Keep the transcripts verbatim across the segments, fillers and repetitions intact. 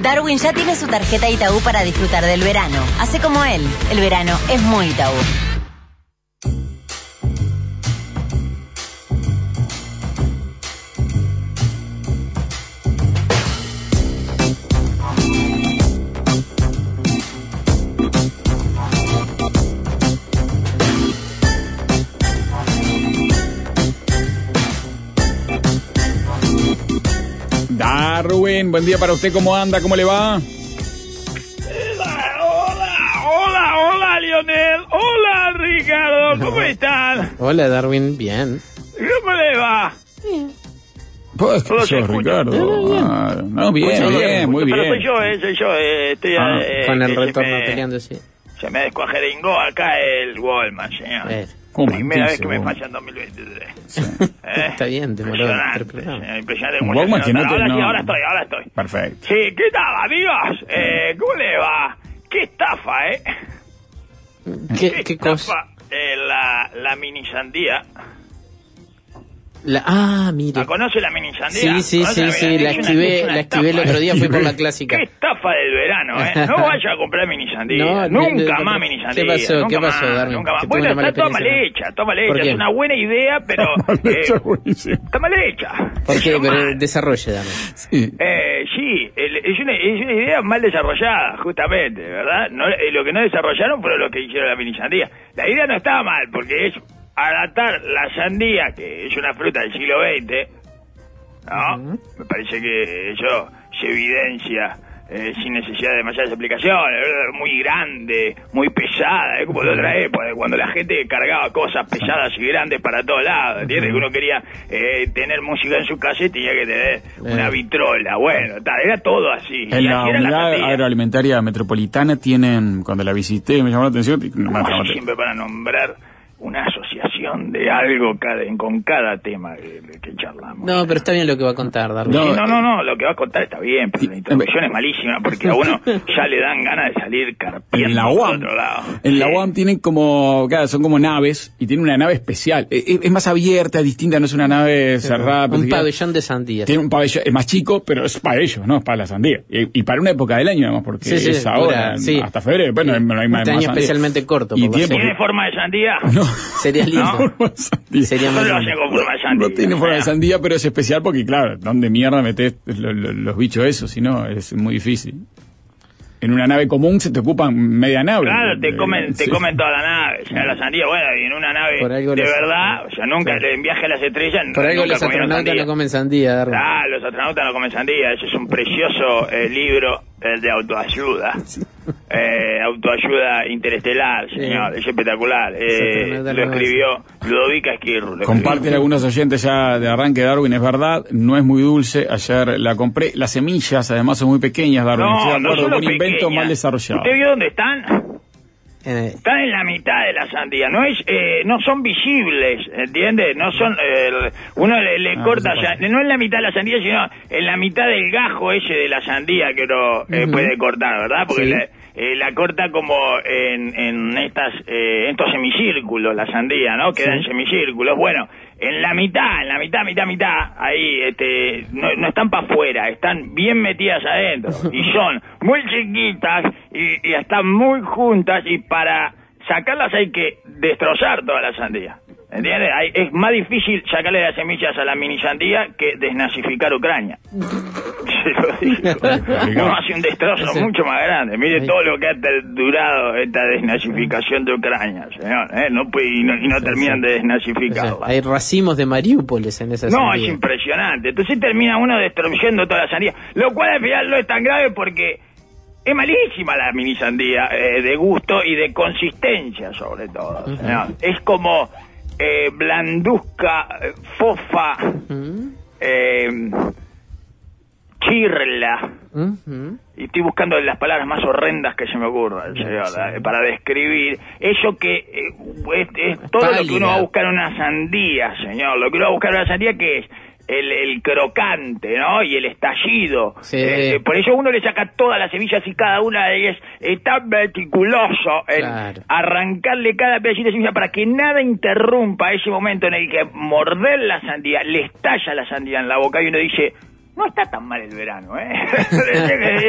Darwin ya tiene su tarjeta Itaú para disfrutar del verano. Hace como él, el verano es muy Itaú. Darwin, buen día para usted, ¿cómo anda? ¿Cómo le va? Hola, hola, hola, hola, Lionel. Hola, Ricardo, ¿cómo están? Hola, Darwin, bien. ¿Cómo le va? Bien. Pues, ¿qué sos, Ricardo? Ah, no, bien, Escucho, bien, muy Pero bien. soy yo, eh, soy yo. Eh, estoy, Ah, eh, Con el que se retorno me- peleando, sí. Se me descuajeringó acá el Walmart, señor. Eh, ¿Cómo Primera vez dice, que me vos? falla en dos mil veintitrés. Sí. Eh, Está bien, demoró impresionante, tres programas. señor, impresionante. Un cómo se Walmart que nota. no te- Ahora sí, no- ahora estoy, ahora estoy. Perfecto. Sí, ¿qué tal, amigos? Eh, ¿Cómo le va? ¿Qué estafa, eh? ¿Qué, qué cosa? estafa? Eh, la, la mini sandía. La, ah, mire. ¿La conoce la mini sandía? Sí, sí, ¿Conoce sí, la sí, mini- la es una- activé, es una la activé el estafa, otro día, eh. fui por la clásica. Qué estafa del verano, ¿eh? No vaya a comprar mini sandía. No, nunca no, más no, mini ¿qué sandía. pasó? Nunca ¿Qué pasó, más, Darwin? nunca más. Que tuve Bueno, una mala está toda mal experiencia. hecha, toda mal ¿Por hecha. qué? Es una buena idea, pero... Está eh, buenísimo. está mal hecha. ¿Por qué? Está Pero mal. desarrolle, Darwin. Sí. Eh, sí, el- es, una, es una idea mal desarrollada, justamente, ¿verdad? No, eh, lo que no desarrollaron fue lo que hicieron la mini sandía. La idea no estaba mal, porque es adaptar la sandía, que es una fruta del siglo veinte, ¿no? Ujú. Me parece que eso se evidencia eh, sin necesidad de demasiadas explicaciones, eh, muy grande, muy pesada, es como de otra época, cuando la gente cargaba cosas pesadas y grandes para todos lados, ¿entiendes? Que uno quería eh, tener música en su casa y tenía que tener una Eh. vitrola, bueno, tal, era todo así. En Y la así era la unidad sandía. agroalimentaria metropolitana tienen, cuando la visité, me llamó la atención, no me ¿Cómo llamó así la- siempre para nombrar una asociación de algo cada, con cada tema que, que charlamos? No, pero está bien lo que va a contar, Darwin. Sí, No, no, no, no, lo que va a contar está bien, pero la introducción es malísima porque a uno ya le dan ganas de salir carpiendo En la por U A M, otro lado. en la Sí. U A M tienen como, claro, son como naves y tienen una nave especial. Es, es- es más abierta, es distinta, no es una nave cerrada. Un protegida. pabellón de sandías. Tiene un pabellón, es más chico, pero es para ellos, no es para la sandía. Y, y para una época del año, además, porque Sí, sí, es ahora, dura, sí. hasta febrero, bueno, no hay más Este más año sandía. especialmente corto, Y por tiene, ¿Tiene forma de sandía? no, Sería lindo. No. sandía. Sería No muy lo lindo. hacen con forma de sandía. No tiene forma de sandía, pero es especial porque, claro, ¿dónde mierda metés lo- lo- los bichos esos? Si no, es muy difícil. En una nave común se te ocupan media nave. Claro, te Eh, comen, te sí. comen toda la nave, o sea, la sandía, bueno, y en una nave Por algo de los- verdad, o sea, nunca, Claro. en viaje a las estrellas, Por algo nunca los comieron astronautas sandía. no comen sandía, Darwin. Ah, los astronautas no comen sandía, ese es un precioso eh, libro eh, de autoayuda, eh, autoayuda interestelar, señor, es espectacular, eh, astronautas lo no escribió Ludovica Esquirru. lo Comparten escribió. algunos oyentes ya de arranque, Darwin, es verdad, no es muy dulce, ayer la compré, las semillas además son muy pequeñas, Darwin, estoy No, de no acuerdo, solo un invento pequeñas. mal desarrollado. ¿Usted vio dónde están? Eh, Están en la mitad de la sandía, no es, eh, no son visibles, ¿entiende? No son, eh, uno le, le Ah, corta, eso ya, pasa. no en la mitad de la sandía, sino en la mitad del gajo ese de la sandía que uno eh, Ujú. puede cortar, ¿verdad? Porque Sí. la, eh, la corta como en, en estas, eh, estos semicírculos, la sandía, ¿no? Queda Sí. en semicírculos. Bueno, en la mitad, en la mitad, mitad, mitad, ahí, este, no, no están para afuera, están bien metidas adentro. Y son muy chiquitas y, y están muy juntas y para sacarlas hay que destrozar toda la sandía. ¿Entiendes? Hay- es más difícil sacarle las semillas a la mini sandía que desnazificar Ucrania. Se lo digo. Uno hace un destrozo Ese- mucho más grande. Mire Ahí. todo lo que ha durado esta desnazificación de Ucrania, señor. ¿eh? No, puede- y no, y no Sí, terminan sí. de o sea, desnazificarla. hay racimos de Mariúpolis en esa No, es sandía. impresionante. Entonces termina uno destruyendo toda la sandía. Lo cual al final no es tan grave porque es malísima la mini sandía, eh, de gusto y de consistencia sobre todo. Ujú. señor. Es como eh, blanduzca, eh, fofa, Ujú, eh, chirla. ujú. Y estoy buscando las palabras más horrendas que se me ocurran, señor, Sí. eh, para describir eso que eh, es, es todo lo que uno va a buscar en una sandía, señor. Lo que uno va a buscar en una sandía, que es el, el crocante, ¿no? Y el estallido. Sí. Eh, por eso uno le saca todas las semillas y cada una de ellas es tan meticuloso en Claro. arrancarle cada pedacito de semilla para que nada interrumpa ese momento en el que morder la sandía, le estalla la sandía en la boca y uno dice... No está tan mal el verano, ¿eh?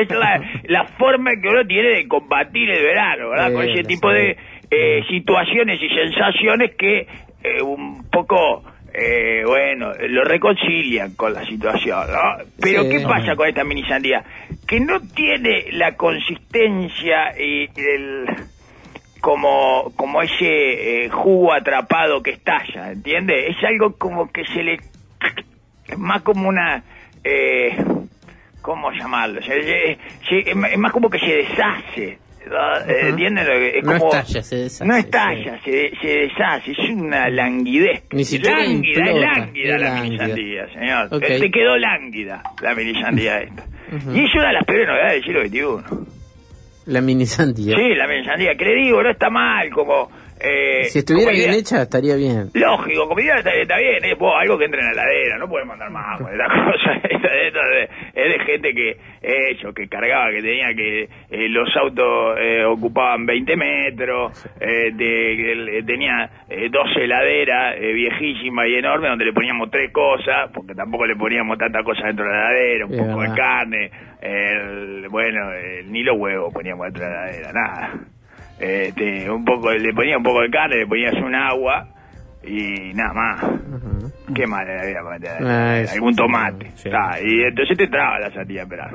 es la, la forma que uno tiene de combatir el verano, ¿verdad? Eh, Con ese lo tipo sé. de eh, situaciones y sensaciones que eh, un poco, eh, bueno, lo reconcilian con la situación, ¿no? Pero Sí. ¿qué pasa con esta mini sandía? Que no tiene la consistencia y el... como como ese eh, jugo atrapado que estalla, ¿entiende? Es algo como que se le... es más como una... Eh, ¿cómo llamarlo? Se- se- se- es más- es más como que se deshace, ¿no? Eh, ¿entienden? lo que- Es No como, estalla, se deshace, no estalla, se, se deshace, es una languidez. Ni siquiera lánguida, es implota, lánguida es la lánguida. mini sandía, señor. Ok. Te quedó lánguida la mini sandía esta. Y es una de las peores novedades del siglo veintiuno. La mini sandía. Sí, la mini sandía, que le digo, no está mal, como... Eh, Si estuviera como bien idea- hecha, estaría bien. Lógico, como idea está, está bien, es vos, algo que entre en la heladera, no podemos andar más con esta cosa. Esto, esto de- es de gente que, eh, eso, que cargaba, que tenía que, eh, los autos eh, ocupaban veinte metros, eh, de, que el- tenía eh, dos heladeras eh, viejísimas y enormes donde le poníamos tres cosas, porque tampoco le poníamos tantas cosas dentro de la heladera, un Es poco de verdad. carne, el, bueno, eh, ni los huevos poníamos dentro de la heladera, nada. Este, un poco, le ponía un poco de carne, le ponías un agua y nada más. Qué mal era la vida para meter Ah, es- algún tomate. sí. Ta, y entonces te traba la sandía en verano.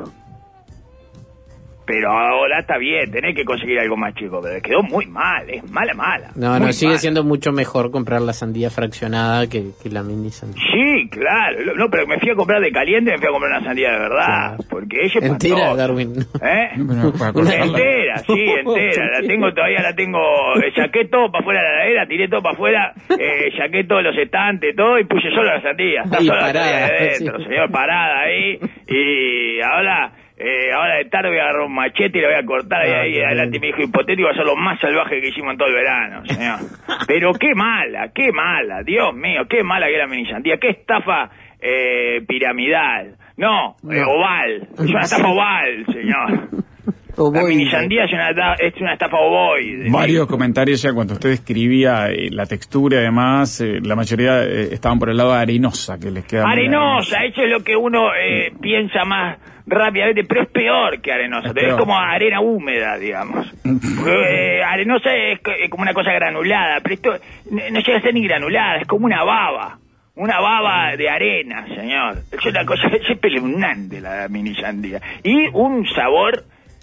Pero ahora está bien, tenés que conseguir algo más chico, pero quedó muy mal, es mala, mala. No, muy no, sigue mala. siendo mucho mejor comprar la sandía fraccionada que, que la mini sandía. Sí, claro. Lo- No, pero me fui a comprar de caliente, me fui a comprar una sandía de verdad. Claro. Porque ella es Entera, espantosa. Darwin. ¿Eh? Bueno, para Una- cortarla. Entera, sí, entera. La tengo, todavía la tengo. eh, Saqué todo para afuera de la heladera, tiré todo para afuera, eh, saqué todos los estantes, todo y puse solo la sandía. Está Ahí, sola la parada, sandía adentro, sí. señor, parada ahí. Y ahora. Eh, ahora de tarde voy a agarrar un machete y lo voy a cortar y Ah, ahí qué adelante bien. mi hijo hipotético va a ser lo más salvaje que hicimos en todo el verano, señor. Pero qué mala, qué mala, Dios mío, qué mala que era mini sandía, qué estafa eh, piramidal. No, eh, No. oval, es una estafa oval, señor. O La voy- mini sandía es una, ta- es una estafa ovoide. Varios comentarios ya cuando usted escribía eh, la textura y demás, eh, la mayoría eh, estaban por el lado de arenosa, que les queda muy Arenosa, eso es lo que uno eh, piensa más rápidamente, pero es peor que arenosa, Es es, peor. como arena húmeda, digamos. Porque, eh, arenosa es, co- es como una cosa granulada, pero esto no, no llega a ser ni granulada, es como una baba. Una baba de arena, señor. Es una cosa, es espeluznante la mini sandía. Y un sabor...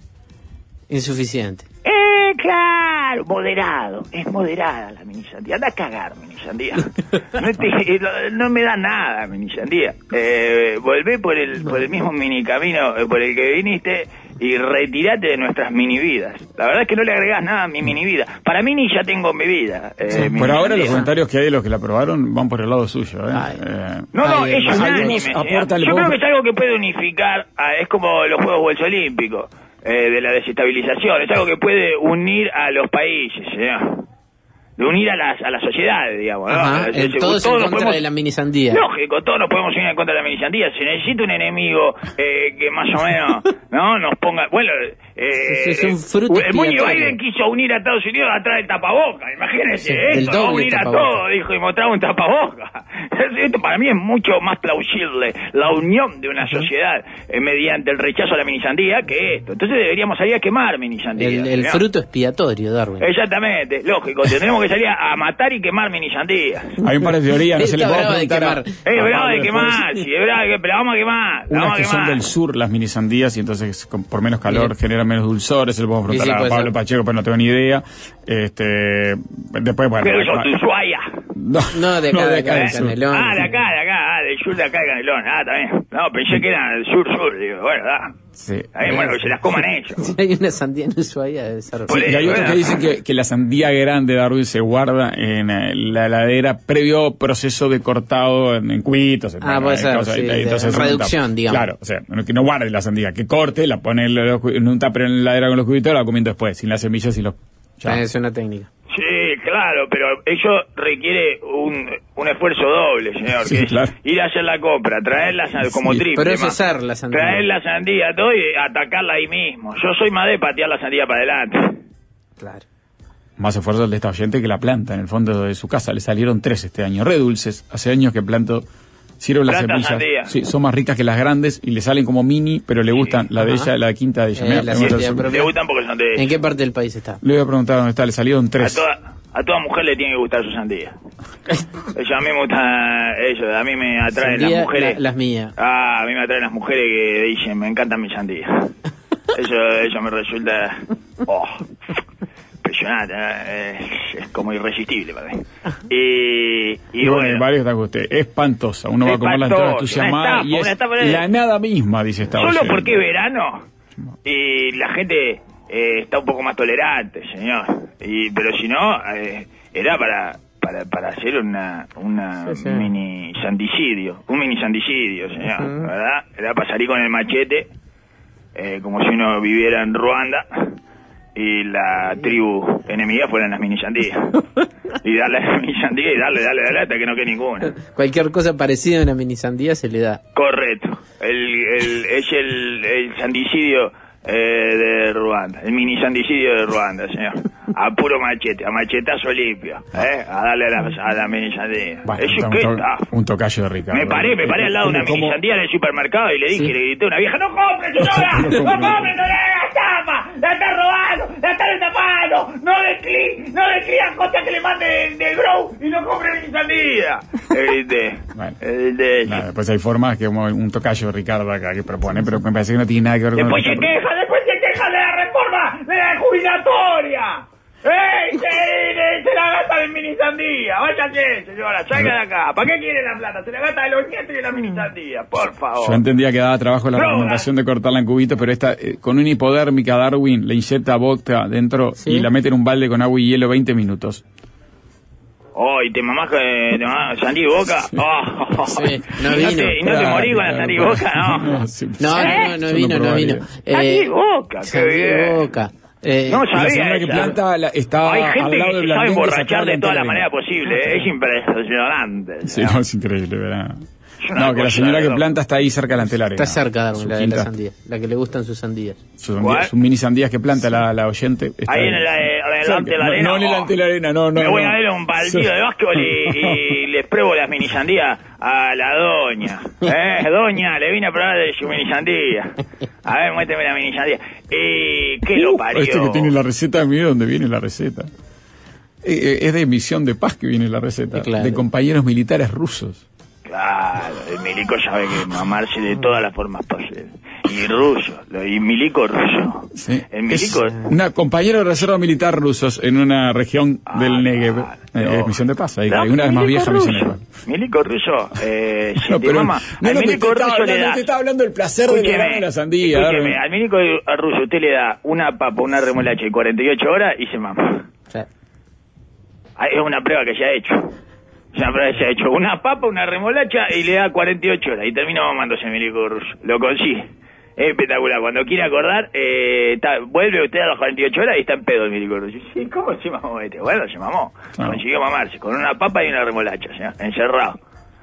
Insuficiente. Eh, claro, moderado, es moderada la mini sandía. Anda a cagar, mini sandía. No, te- no- no me da nada, mini sandía. Eh, volvé por el, por el mismo mini camino eh, por el que viniste y retirate de nuestras mini vidas. La verdad es que no le agregás nada a mi mini vida. Para mí ni ya tengo mi vida. eh, Sí, mini por ahora sandía. los comentarios que hay de los que la probaron van por el lado suyo. ¿eh? Ay. Eh, No, no, Ay, es más unánime. algunos señor. aportan el Yo creo poco- que es algo que puede unificar, a- es como los Juegos Bolsos Olímpicos, eh, de la desestabilización, es algo que puede unir a los países, señor. De unir a las a las sociedades, digamos. ¿no? Ajá, Eh, el se- todos en todos nos contra podemos- de la mini sandía. Lógico, todos nos podemos unir en contra de la mini sandía. Se necesita un enemigo eh, que más o menos no nos ponga... Bueno, eh, Es un fruto el Muñe expiatorio. Biden quiso unir a Estados Unidos atrás del tapaboca. Imagínense, Sí, del esto, ¿no? doble unir a tapaboca. todos, dijo, y mostrar un tapaboca. Esto para mí es mucho más plausible, la unión de una sociedad eh, mediante el rechazo a la mini sandía que esto. Entonces deberíamos salir a quemar mini sandía. El, el ¿no? fruto expiatorio, Darwin. Exactamente, lógico. Tenemos que salir a, a matar y quemar mini sandías. hay un par de teorías, no se le Está puede brava de preguntar a- quemar. Es a bravo Pablo de quemar, después. sí, es bravo de que, pero la vamos a quemar, la Unas vamos a que son quemar. del sur, las mini sandías, y entonces con- por menos calor Bien. generan menos dulzores. Se lo podemos Sí, preguntar sí, a puede Pablo ser. Pacheco, pero no tengo ni idea. Este, después, bueno. Pero va- eso va- de Ushuaia. no, No, de acá, de acá, del de sur. Canelón. Ah, de acá, de acá, ah, del sur de acá de Canelón. Ah, también. No, pensé que era del sur-sur, digo, bueno, da. Sí. También, bueno, que se las coman ellos. Si hay una sandía en Ushuaia, debe ser... Por Sí, y eso, hay otros bueno. que dicen que, que la sandía grande, Darwin, se guarda en eh, la heladera previo proceso de cortado en, en cubitos. en- Ah, puede en ser, cosas, sí, y- de entonces, reducción, no, digamos. Claro, o sea, que no guarde la sandía, que corte, la pone en, los cu- en un tupper en la heladera con los cubitos y la comiendo después, sin las semillas y los... ya. Es una técnica. Sí, claro, pero eso requiere un, un esfuerzo doble, señor. Sí, que es claro. ir a hacer la compra, traer la sandía, como Sí, triple. procesar más. la sandía. Traer la sandía, todo y atacarla ahí mismo. Yo soy más de patear la sandía para adelante. Claro. Más esfuerzo el de esta oyente que la planta en el fondo de su casa. Le salieron tres este año, re dulces. Hace años que planto Sirve las Planta semillas. sandía. Sí, son más ricas que las grandes y le salen como mini, pero le gustan la de Ajá. ella, la de quinta de ella. Eh, Mirá, la tengo sandía razón. propia. Le gustan porque son de... ¿En qué parte del país está? Le voy a preguntar dónde está, le salieron A tres. toda, a toda mujer le tiene que gustar su sandía. Eso a mí me gusta, eso, a mí me atraen Sandía, las mujeres. la- las mías. Ah, a mí me atraen las mujeres que dicen, me encantan mis sandías. Eso, eso me resulta, oh, impresionante, ¿eh? es, es como irresistible para mí. Y, y Y bueno, bueno, varios está con usted. Espantosa. Uno va a comer la entrada Espantosa, entusiasmada una y es estafa, una estafa. la nada misma, dice esta solo oyente. porque es verano y la gente eh, está un poco más tolerante, señor. Y pero si no, eh, era para para para hacer una una Sí, sí. mini sandicidio, un mini sandicidio, señor, Ujú. ¿verdad? Era para salir con el machete, eh, como si uno viviera en Ruanda y la tribu enemiga fueran las mini sandías. Y darle a la mini sandía y darle, darle, darle hasta que no quede ninguna. Cualquier cosa parecida a una mini sandía se le da. Correcto. El, el, es el, el sandicidio eh, de Ruanda. El mini sandicidio de Ruanda, señor. A puro machete, a machetazo limpio. ¿eh? A darle a la, a la mini sandía. Bueno, Eso un, qué to- está. un tocayo de Ricardo. Me paré, me paré al lado de una ¿Cómo- mini sandía en el supermercado y le dije, Sí. le grité a una vieja, ¡no compre, señora! ¡No compre, señora! ¡La estafa! ¡La está robando! ¡La están estafando! ¡No de clic! ¡No de clic a costa que le mande del de Grow y no compre mi sandía! Le grité. Bueno. Le grité. Nada, después hay formas que como un tocayo de Ricardo acá que propone, pero me parece que no tiene nada que ver con Después lo se que está queja, después se queja de la reforma de la jubilatoria. ¡Ey! Se, se la gasta de mini sandía. Váyase, señora, salga de acá. ¿Para qué quiere la plata? Se la gasta de los nietos y de la mini sandía. Por favor. Yo entendía que daba trabajo la Droga. recomendación de cortarla en cubitos, pero esta, eh, con una hipodérmica Darwin, le inyecta vodka dentro Sí. y la mete en un balde con agua y hielo veinte minutos. Oh, ¿y te mamás eh, te mamás sandía y boca? Oh. Sí, no ¿Y no vino. te, y no te morí con la sandía y boca? No. sí, No, sí. no, no, no Yo vino, no probaría. vino. Sandía y boca, qué sandía y bien. boca. Eh, No Y la sabía señora que esa. planta la- está Hay al gente lado que del se sabe blandén que emborrachar sacaba de toda la entera manera arena. posible. ¿eh? Es impresionante. Sí, no, es increíble, ¿verdad? Es una No, que la cosa señora de que loco. planta está ahí cerca de la antela arena. está cerca Darwin, Su la de la quinta. sandía. La que le gustan sus sandías. Sus, ¿Cuál? sus mini sandías que planta la, la oyente. está Ahí en el, eh, adelante de la No, arena. no en el oh. ante de la arena, no, no. Me voy no. a ver un partido de básquetbol y, y les pruebo las mini sandías a la doña. ¿Eh? Doña, le vine a probar de su mini sandía. A ver, muéstrame la mini sandía. Eh, ¿Qué lo Uh, parió? Este que tiene la receta, mire dónde viene la receta. Eh, eh, es de Misión de Paz que viene la receta. Sí, claro. De compañeros militares rusos. Claro, el milico sabe que mamarse de todas las formas posibles. Y ruso, lo- y milico ruso. Sí. El Es milico... una compañero de reserva militar rusos en una región Ah, del Negev. claro. Eh, es Misión de Paz, ahí, No, hay una de las más milico viejas ruso. misiones de Paz. Milico ruso, eh, si No, te pero mama, no, al no te milico estaba ruso le hablando, da... te estaba hablando del placer de Escúcheme, darme la sandía. escúcheme, darme- al milico ruso usted le da una papa, una remolacha y cuarenta y ocho horas y se mama. O sea, Ah, es una prueba que se ha hecho. Es una prueba que se ha hecho. Una papa, una remolacha y le da cuarenta y ocho horas. Y termina mamándose el milico ruso. Lo consigue. Es espectacular. Cuando quiere acordar, eh, está- vuelve usted a las cuarenta y ocho horas y está en pedo el milico ruso. Sí, ¿cómo se mamó este? Bueno, se mamó. Ah. Consiguió mamarse con una papa y una remolacha, o sea, encerrado.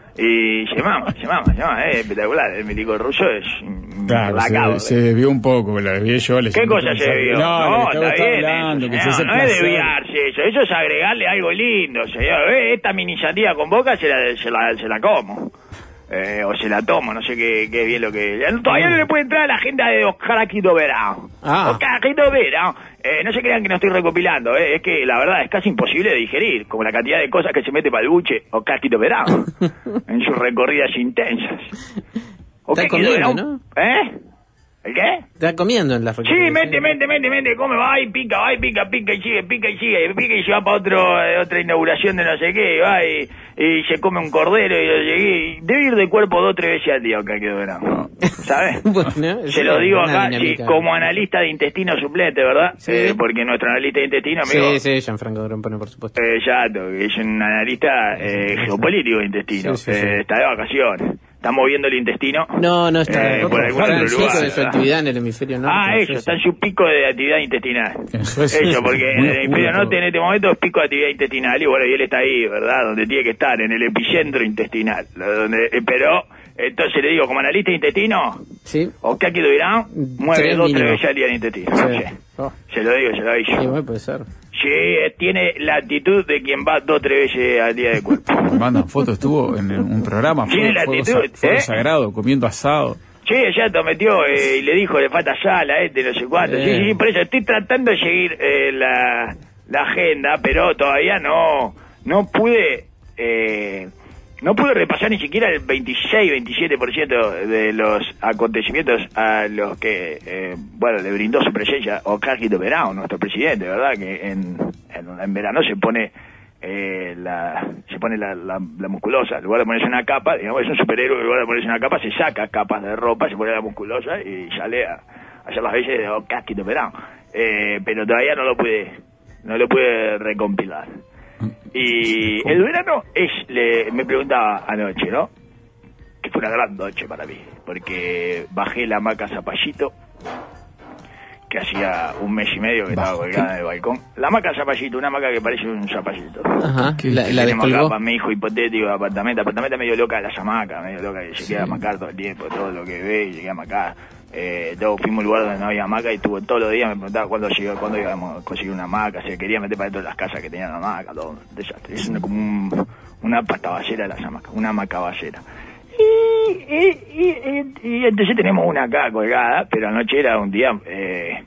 Y se mama, se mama, se mama. Es espectacular. El milico ruso es... Claro, implacable. se, se desvió un poco, la desvié yo. Le ¿Qué cosa se debió? No, No, le estaba está bien hablando, eso, que señor, se hace no es placer. desviarse eso, eso es agregarle algo lindo, señor. Eh, Esta mini sandía con boca se la, se la, se la como. Eh, o se la tomo, no sé qué, qué bien lo que... Todavía no le puede entrar a la agenda de Oscar Aquito Verano. Ah. Oscar Aquito Verano. Eh, no se crean que no estoy recopilando, eh, es que la verdad es casi imposible de digerir, como la cantidad de cosas que se mete para el buche Oscar Aquito Verano, en sus recorridas intensas. Oscar Aquito comiendo, Verano, ¿eh? ¿El qué? está comiendo en la Sí, recorridas, mente, ¿eh? mente, mente, mente, come, va y pica, va y pica, pica y sigue, pica y sigue, y pica y se va para otro, eh, otra inauguración de no sé qué, y va y, y se come un cordero y lo llegué, y debe ir de cuerpo dos o tres veces al día, acá quedó verano, ¿sabes? Bueno, Se es lo digo una acá, sí, dinámica. como analista de intestino suplente, ¿verdad? Sí. Eh, porque nuestro analista de intestino, amigo, Sí, sí, Gianfranco Grompone, por supuesto. eh, exacto, que es un analista eh, geopolítico de intestino, Sí, sí, sí. eh, está de vacaciones, está moviendo el intestino. No, no está. Eh, por algún está en otro pico lugar, de su ¿verdad? actividad en el hemisferio norte. Ah, en eso, Suecia. está en su pico de actividad intestinal. En Suecia. Eso, porque en Muy el oscuro Imperio todo. Norte en este momento es pico de actividad intestinal y bueno, y él está ahí, ¿verdad? Donde tiene que estar, en el epicentro intestinal. Lo- Donde, eh, pero, entonces le digo, como analista de intestino, Sí. o que aquí lo dirán, mueve Tres dos o tres mínimo. veces al día el intestino. Sí. Sí. Oh. Se lo digo, se lo Sí, aviso. bueno, puede ser. Sí, tiene la actitud de quien va dos o tres veces al día de cuerpo. Me mandan fotos, estuvo en un programa, tiene la fuego, actitud, fuego ¿eh? sagrado, comiendo asado. Sí, ya te metió eh, y le dijo, le falta sal a este, no sé cuánto. Sí, sí, por eso estoy tratando de seguir eh, la, la agenda, pero todavía no, no pude... Eh, No pude repasar ni siquiera el veintiséis, veintisiete por ciento de los acontecimientos a los que, eh, bueno, le brindó su presencia Ocasio Verão, nuestro presidente, ¿verdad? Que en, en, en verano se pone eh, la se pone la, la, la musculosa. En lugar de ponerse una capa, digamos, es un superhéroe, en lugar de ponerse una capa, se saca capas de ropa, se pone la musculosa y sale a, a hacer las veces de Ocasio Verão. Eh, pero todavía no lo pude, no lo pude recompilar. Y el verano es, le, me preguntaba anoche, ¿no? Que fue una gran noche para mí, porque bajé la hamaca Zapallito, que hacía un mes y medio que estaba colgada en el balcón. La hamaca Zapallito, una hamaca que parece un zapallito. Ajá, la, la tenemos descolgó. acá para mi hijo hipotético de apartamento. Apartamento medio loca de las hamacas, medio loca que se sí. queda a hamacar todo el tiempo, todo lo que ve y se queda a hamacar. Eh, luego fuimos a un lugar donde no había hamaca y estuvo todos los días, me preguntaba cuándo llegó, cuándo íbamos a conseguir una hamaca, se quería meter para dentro de las casas que tenían hamaca, todo un desastre. Es una, como un, una pastaballera de las hamacas, una hamacaballera. Y, y, y, y, y entonces tenemos una acá colgada, pero anoche era un día, eh,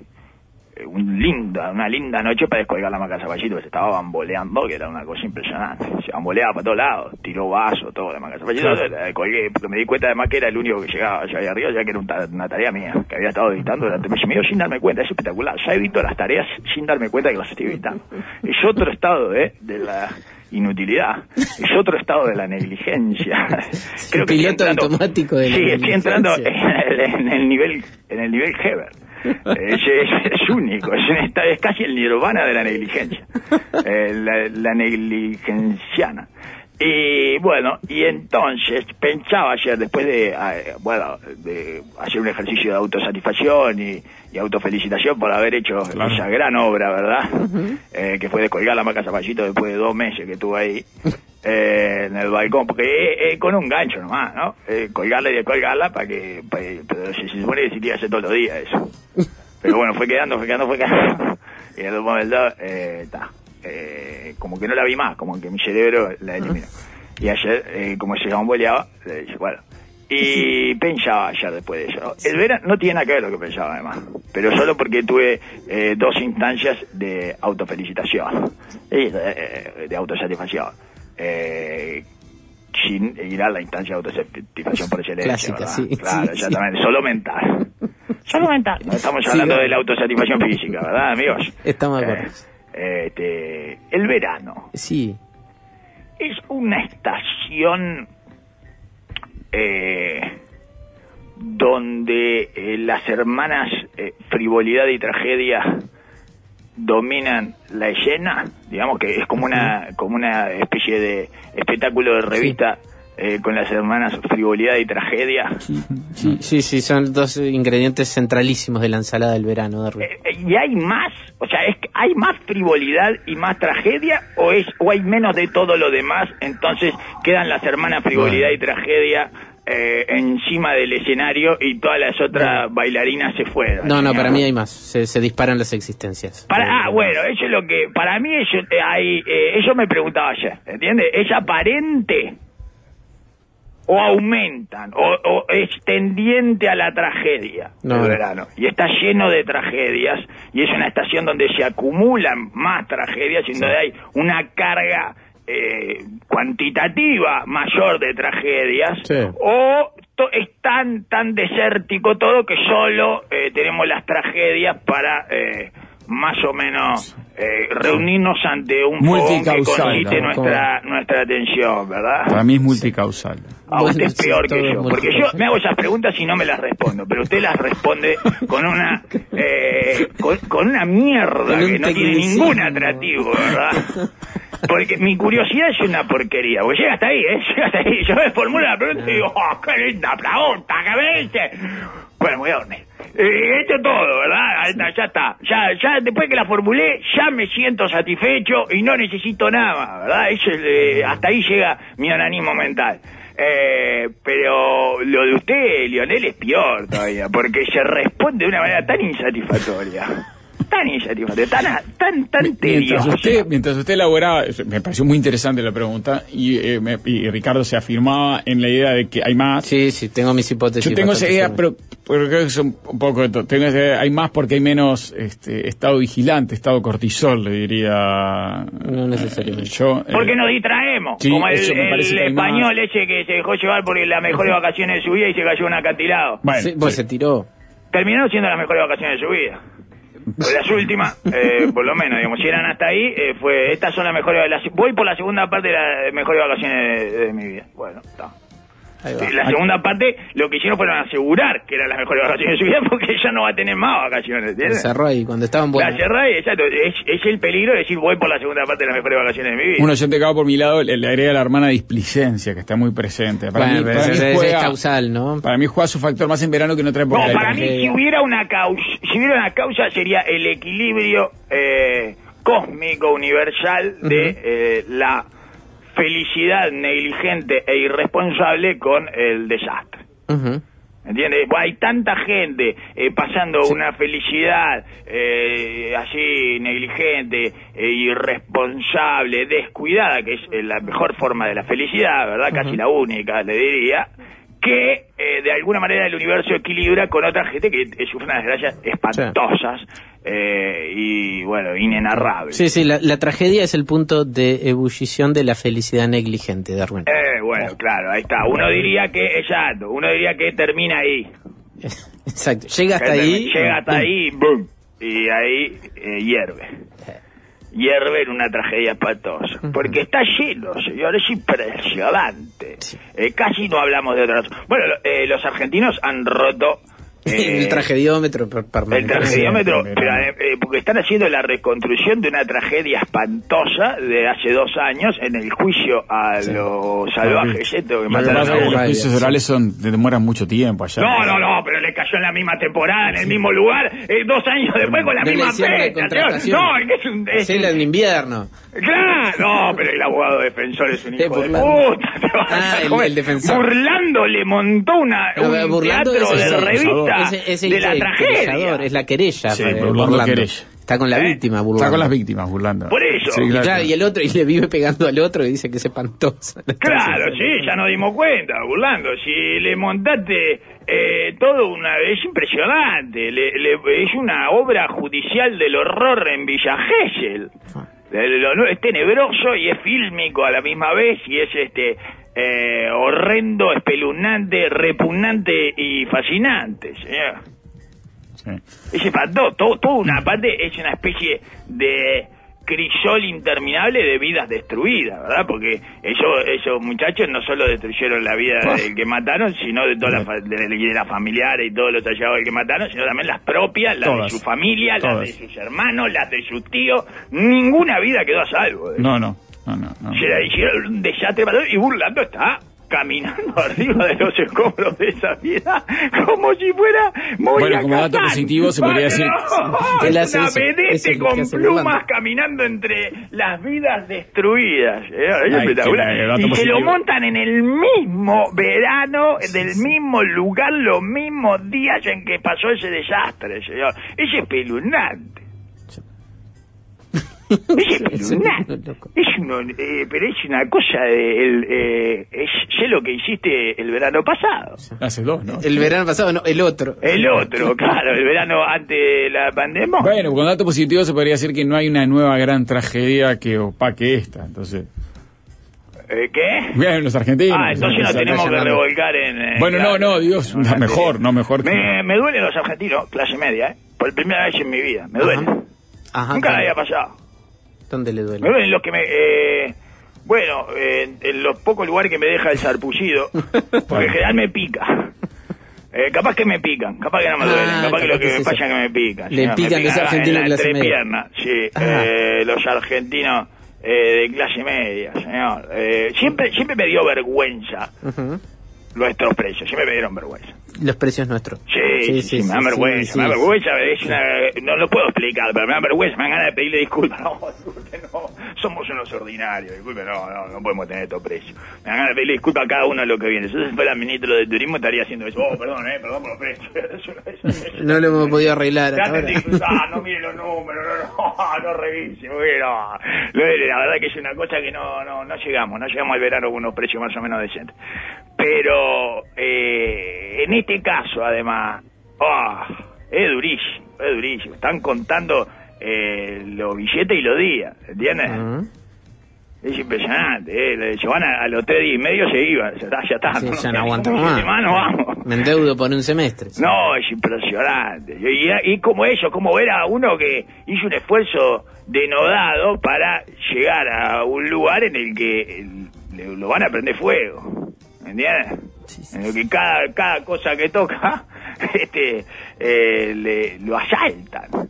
un linda, una linda noche para descolgar la hamaca Zapallito, que se estaba bamboleando, que era una cosa impresionante. Se bamboleaba para todos lados, tiró vaso, todo la hamaca Zapallito, claro. La colgué, porque me di cuenta además que era el único que llegaba allá arriba, ya que era un ta- una tarea mía, que había estado editando durante mes y medio sin darme cuenta. Es espectacular, ya edito las tareas sin darme cuenta que las estoy editando. Es otro estado eh, de la inutilidad, es otro estado de la negligencia. Creo que piloto entrando, automático de la sí, estoy entrando negligencia. en el, en el nivel en el nivel Heber. Es, es, es único, es, es casi el nirvana de la negligencia, eh, la, la negligenciana. Y bueno, y entonces pensaba ayer, después de, eh, bueno, de hacer un ejercicio de autosatisfacción y, y autofelicitación por haber hecho claro. esa gran obra, ¿verdad? Uh-huh. Eh, que fue descolgar la hamaca Zapallito después de dos meses que estuve ahí eh, en el balcón, porque eh, eh, con un gancho nomás, ¿no? Eh, colgarla y descolgarla para que, pa, pero se, se supone que se tiene que hacer todos los días eso. Pero bueno, fue quedando, fue quedando, fue quedando. Y en el momento, eh, está. Eh, como que no la vi más, como que mi cerebro la eliminó. Y ayer, eh, como se bamboleaba, le dije, bueno. Y pensaba ayer después de eso, ¿no? El verano no tiene nada que ver lo que pensaba además, pero solo porque tuve eh, dos instancias de autofelicitación y de, de autosatisfacción. Eh, sin ir a la instancia de autosatisfacción por excelencia, clásica, ¿verdad? sí, claro, sí, exactamente, sí. Solo mental. Solo mental. No estamos hablando sí, de la autosatisfacción física, ¿verdad, amigos? Estamos de acuerdo. Eh, este, el verano. Sí. Es una estación eh, donde eh, las hermanas eh, frivolidad y tragedia dominan la escena, digamos que es como una como una especie de espectáculo de revista sí. eh, con las hermanas frivolidad y tragedia. Sí, sí, sí, sí, son dos ingredientes centralísimos de la ensalada del verano. De eh, ¿Y hay más? O sea, ¿es, ¿hay más frivolidad y más tragedia o es o hay menos de todo lo demás? Entonces quedan las hermanas frivolidad bueno. y tragedia Eh, encima del escenario y todas las otras no. bailarinas se fueron. No, no, para mí hay más. Se, se disparan las existencias. Para, ah, bueno, eso es lo que... Para mí eso, eh, hay, eh, eso me preguntaba ayer, ¿entiendes? ¿Es aparente o aumentan o, o es tendiente a la tragedia no, el verano? Y está lleno de tragedias y es una estación donde se acumulan más tragedias y sí. donde hay una carga... Eh, cuantitativa mayor de tragedias sí. o to- es tan tan desértico todo que solo eh, tenemos las tragedias para eh, más o menos eh, reunirnos ante un fogón que concite ¿no? nuestra nuestra atención, ¿verdad? Para mí es multicausal. A usted es peor que yo, porque yo me hago esas preguntas y no me las respondo, pero usted las responde con una eh, con, con una mierda que no tiene ningún atractivo, ¿verdad? Porque mi curiosidad es una porquería, porque llega hasta ahí, ¿eh? Llega hasta ahí, yo me formulo la pregunta y digo, ¡oh, qué linda pregunta que me dice! Bueno, voy a dormir. Eh, esto es todo, ¿verdad? Ya está. Ya, ya después que la formulé, ya me siento satisfecho y no necesito nada más, ¿verdad? Eso es, eh, hasta ahí llega mi onanismo mental. Eh, pero lo de usted, Lionel, es peor todavía, porque se responde de una manera tan insatisfactoria. tan insatisfactorio, tan, tan, tan Mientras tedioso. usted, mientras usted elaboraba, me pareció muy interesante la pregunta, y, eh, me- y Ricardo se afirmaba en la idea de que hay más. Sí, sí, tengo mis hipótesis. Yo tengo esa bastante idea, seguras. pero, pero creo que son un poco de todo. Tengo esa idea, hay más porque hay menos este, estado vigilante, estado cortisol, le diría. No necesariamente. Yo, eh, Porque nos distraemos, sí, como el, eso me parece el que hay más. español ese que se dejó llevar por las mejores vacaciones de su vida y se cayó en un acantilado. Bueno, Sí, pues sí. se tiró. Terminaron siendo las mejores vacaciones de su vida. Pues las últimas, eh, por lo menos, digamos, si eran hasta ahí, eh, fue, estas son las mejores, las, voy por la segunda parte de las mejores vacaciones de, de mi vida. Bueno, está. Ahí va. La segunda parte, lo que hicieron fueron asegurar que eran las mejores vacaciones de su vida porque ya no va a tener más vacaciones, Se ¿entiendes? cerró ahí cuando estaban La buenas. cerrá y exacto, es, es el peligro de decir voy por la segunda parte de las mejores vacaciones de mi vida. Un oyente que va por mi lado le, le agrega la hermana displicencia, que está muy presente. Para Bueno, mí, pero para mí ese- ese es juega, causal, ¿no? para mí juega su factor más en verano que en otra época. No, del para año. mí si hubiera una causa, si hubiera una causa sería el equilibrio eh, cósmico universal de Ujú. eh, la felicidad negligente e irresponsable con el desastre. Ujú. ¿Entiendes? Hay tanta gente eh, pasando Sí. una felicidad eh, así negligente, eh, irresponsable, descuidada, que es eh, la mejor forma de la felicidad, ¿verdad? Casi Ujú. la única, le diría, que eh, de alguna manera el universo equilibra con otra gente que eh, sufre unas desgracias espantosas eh, y, bueno, inenarrables. Sí, sí, la, la tragedia es el punto de ebullición de la felicidad negligente, Darwin. Eh, bueno, claro, ahí está. Uno diría que, exacto, uno diría que termina ahí. Exacto. Llega hasta Que ahí. Llega hasta ¡pum! ahí, boom, y ahí eh, hierve. Hierve en una tragedia espantosa. Porque está lleno, señores, impresionante. Sí. Eh, casi no hablamos de otras. Bueno, lo- eh, los argentinos han roto eh, el tragediómetro per- el permanente. tragediómetro, Sí, pero, eh, eh, porque están haciendo la reconstrucción de una tragedia espantosa de hace dos años en el juicio a Sí. los salvajes estos que Lo que mataron pasa a es que uno. los juicios orales son, demoran mucho tiempo allá. No, no, no, pero le cayó en la misma temporada, en el mismo lugar, eh, dos años después con la No le misma hicieron la fecha. contratación. No, es que es un... es Hacela un- en invierno. Claro, no, pero el abogado defensor es un Eh, hijo de burlando. puta. te vas a Ah, el- comer. el defensor. Burlando le montó una, No, un burlando teatro es el de acusador. revista Es, es el, de la el tragedia. querellador, es la querella. Sí, eh, burlando burlando. querella. Está con la ¿Eh? víctima, burlando. Está con las víctimas burlando. Por eso. Sí, Y, claro. claro, y el otro, y le vive pegando al otro y dice que es espantoso. Claro, sí, ya nos dimos cuenta, burlando. Si le montaste eh, todo una... Es impresionante. Le- le- es una obra judicial del horror en Villa Gesell. El- lo- lo- Es tenebroso y es fílmico a la misma vez y es este eh, horrendo, espeluznante, repugnante y fascinante, señor. Sí. Ese pato, todo, toda una parte es una especie de crisol interminable de vidas destruidas, ¿verdad? Porque ellos, esos muchachos no solo destruyeron la vida del que mataron, sino de todas las fa- de, de las familiares y todos los allegados del que mataron, sino también las propias, las Todas. de su familia, Todas. las de sus hermanos, las de sus tíos. Ninguna vida quedó a salvo. de eso. No, no, no, no. no. Se la hicieron un desastre para todos, y burlando está caminando arriba de los escombros de esa vida como si fuera muy Bueno, como dato positivo se podría decir- es Él hace una eso, vedette eso es lo que con hace plumas Burlando. caminando entre las vidas destruidas. Eh, es Ay, espectacular. qué dato Y se lo positivo. montan en el mismo verano, del mismo lugar, los mismos días en que pasó ese desastre, señor. Es espeluznante. Es espeluznante. Loco. Es uno, eh, pero es una cosa de... El, eh, es, sé lo que hiciste el verano pasado. Hace dos, ¿no? El verano pasado, no, el otro. El otro, claro, el verano antes de la pandemia. Bueno, con dato positivo se podría decir que no hay una nueva gran tragedia que opaque esta, entonces... Eh, ¿Qué? Bien, los argentinos. Ah, entonces nos Se tenemos que llamando. revolcar en... eh, Bueno, claro, no, no, Dios, en la mejor, serie. no mejor que... Me, me duelen los argentinos, clase media, ¿eh? Por primera vez en mi vida, me duele. Ajá. Ajá, Nunca me ¿dónde? había pasado. ¿Dónde le duele? Me duelen los que me... Eh, bueno, eh, en los pocos lugares que me deja el sarpullido, porque en general me pica. Eh, capaz que me pican, capaz que no me Ah, duelen, capaz que lo capaz que que me es eso. pasa es que me pican. Le señor, me pican los argentinos en la clase media. entrepierna, sí, Ah. eh, los argentinos eh, de clase media, señor. Eh, siempre, siempre me dio vergüenza Ujú. nuestros precios, siempre me dieron vergüenza. Los precios nuestros. Sí, sí, sí, me da vergüenza, sí, me da sí. vergüenza, es una, no lo puedo explicar, pero me da vergüenza, me dan ganas de pedirle disculpas. No, disculpe, no, somos unos ordinarios, disculpe, no, no, no podemos tener estos precios. Me dan ganas de pedirle disculpa a cada uno de lo que viene. Si yo fuera ministro de Turismo estaría haciendo eso. Oh, perdón, eh, perdón por los precios. Eso, eso, eso, no lo hemos podido arreglar hasta ahora. Ah, no mire los números, no, no, no revise, no. La verdad que es una cosa que no, no, no llegamos, no llegamos al verano con unos precios más o menos decentes. Pero, eh, en este caso, además, oh, es durísimo, es durísimo. Están contando eh, los billetes y los días, ¿entiendes? Uh-huh. Es impresionante, eh. Se van a, a los tres días y medio, se iban, ya está, ya está. Sí, no, ya no aguanto más. más no vamos. Me endeudo por un semestre. Sí. No, es impresionante. Y, y como eso, como ver a uno que hizo un esfuerzo denodado para llegar a un lugar en el que el, lo van a prender fuego. ¿Entiendes? Sí, sí, en lo que cada, cada cosa que toca este eh, le, lo asaltan.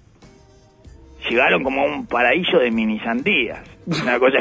Llegaron como a un paraíso de mini sandías. Una cosa